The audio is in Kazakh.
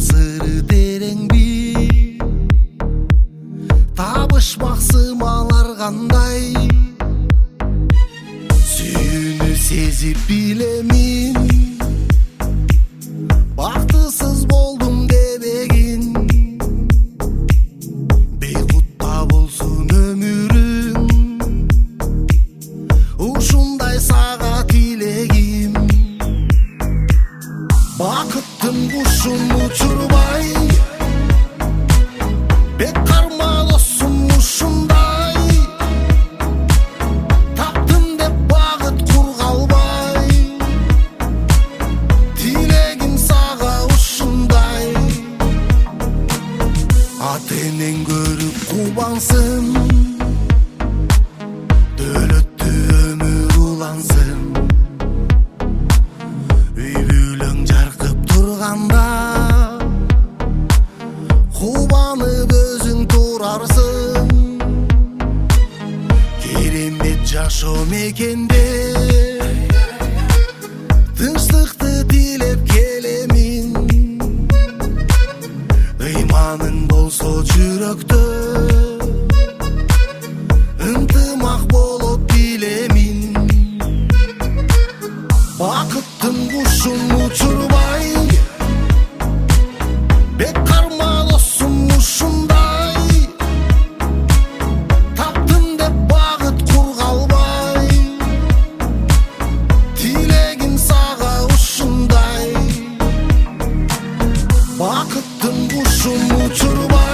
сыры терең бир, табышмак сымалар кандай. Сүйүүнү сезип билемин, бактысыз болдум дебегин. Бейкутта болсун өмүрүң, ушундай сага тилегим. Бакыттын кушун учурбай, бек карма досум ушундай. Таптым деп багыт кургалбай, тилегим сага ушундай. Ата энең көрүп кубансын, дөөлөттүү өмүр улансын. Үй бүлөң жаркып турганда, кубанып өзүң турарсың. Керемет жашоо мекенде, тынчтыкты тилеп келемин. Ыйманың болсо жүрөктө, ынтымак болот билемин. Бакыттын кушун учурбай, бек карма досум ушундай. Таптым деп багыт кургалбай, тилегим сага ушундай. Бакыттын кушун учурбай.